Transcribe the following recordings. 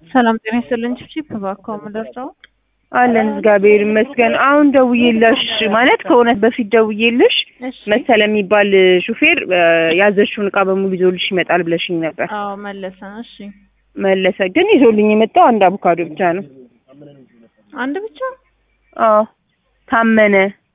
ሰላም ጤና ይስጥልኝ ቺፕ ባካው ምደርሰው አለን እግዚአብሔር ይመስገን። አሁን ደውዬልሽ ማለት ከሆነ በፊት ደውዬልሽ መሰለ የሚባል ሹፌር ያዘሽውን እቃ በሙሉ ይዞልሽ ይመጣል ብለሽኝ ነበር። አዎ መለሰ። እሺ መለሰ ግን ይዞልኝ የመጣው አንድ አቮካዶ ብቻ ነው። አንድ ብቻ? አዎ ታመነ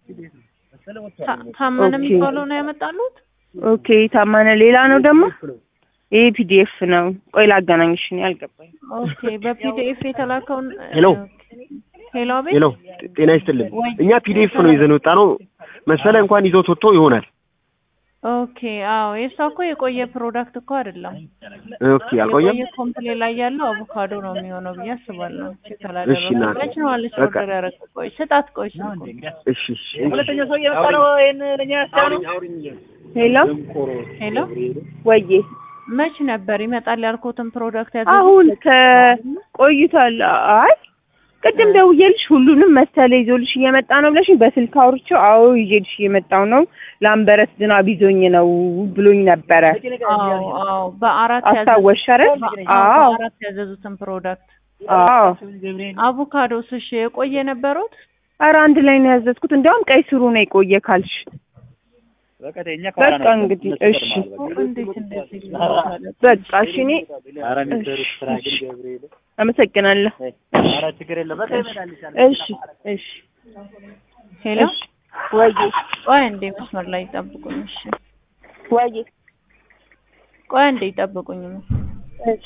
የሚባለው ነው ያመጣሉት። ኦኬ ታመነ ሌላ ነው ደግሞ ይሄ ፒዲኤፍ ነው። ቆይ ላገናኝሽ ነው ያልገባኝ። ኦኬ በፒዲኤፍ የተላከውን ሄሎ ጤና ይስጥልኝ። እኛ ፒዲኤፍ ነው ይዘን ወጣ ነው መሰለ እንኳን ይዞት ወጥቶ ይሆናል። ኦኬ አዎ የሳኮ የቆየ ፕሮዳክት እኮ አይደለም። ኦኬ አልቆየም። የቆየ ኮምፕሌት ላይ ያለው አቮካዶ ነው የሚሆነው ብዬ አስባለሁ። እሺ እናት መች ነው አለች ኦርደር ያደረገው? ቆይ ስጣት ቆይ እሺ ሁለተኛ ሰው የመጣው ይሄን ለኛ ያስተው ሄሎ ወይዬ መች ነበር ይመጣል ያልኩትን ፕሮዳክት ያዘ? አሁን ቆይቷል። አይ ቅድም ደውዬልሽ ሁሉንም መሰለ ይዞልሽ እየመጣ ነው ብለሽኝ በስልክ አውርቼው አዎ ይዤልሽ እየመጣው ነው ላምበረት ዝናብ ይዞኝ ነው ብሎኝ ነበረ። አዎ በአራት አስታወስሽ አይደል? አዎ በአራት ያዘዙትን ፕሮዳክት አዎ አቮካዶስ እሺ የቆየ ነበሩት? ኧረ አንድ ላይ ነው ያዘዝኩት። እንዲያውም ቀይ ስሩ ነው የቆየ ካልሽ በቃ እንግዲህ እሺ በቃ እሺ እኔ አመሰግናለሁ። ኧረ ችግር የለም በቃ ይመጣልሻል። እሺ እሺ ሄሎ ወይ ቆይ እንዴ መስመር ላይ ጠብቁኝ። እሺ ወይ ቆይ እንዴ ጠብቁኝ። እሺ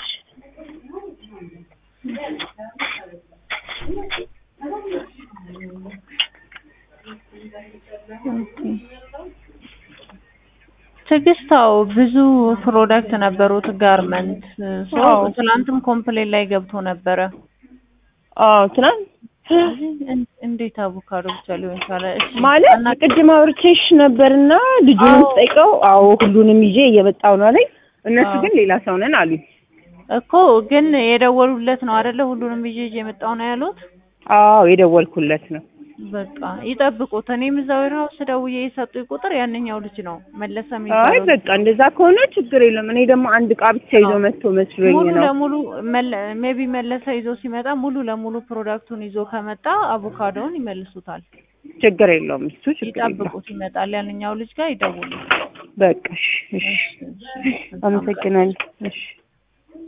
ትግስታው ብዙ ፕሮዳክት ነበሩት ጋርመንት ትናንትም ኮምፕሌት ላይ ገብቶ ነበረ። አዎ ትናንት እንዴት አቮካዶ ብቻ ሊሆን ይችላል? እሺ ማለት ቅድም አውርቼሽ ነበርና ልጁን ጠይቀው አዎ ሁሉንም ይዤ እየመጣው ነው አለኝ። እነሱ ግን ሌላ ሰው ነን አሉኝ እኮ። ግን የደወሉለት ነው አይደለ? ሁሉንም ይዤ እየመጣው ነው ያሉት? አዎ የደወልኩለት ነው። በቃ ይጠብቁት። እኔም እዛው ራስ ደውዬ የሰጡኝ ቁጥር ያንኛው ልጅ ነው መለሰ የሚባለው። አይ በቃ እንደዛ ከሆነ ችግር የለም። እኔ ደግሞ አንድ እቃ ብቻ ይዞ መጥቶ መስሎኝ ነው። ሙሉ ለሙሉ ሜቢ መለሰ ይዞ ሲመጣ ሙሉ ለሙሉ ፕሮዳክቱን ይዞ ከመጣ አቮካዶውን ይመልሱታል። ችግር የለውም እሱ ችግር የለውም። ይጠብቁት ይመጣል። ያንኛው ልጅ ጋር ይደውሉ። በቃ እሺ አመሰግናለሁ። እሺ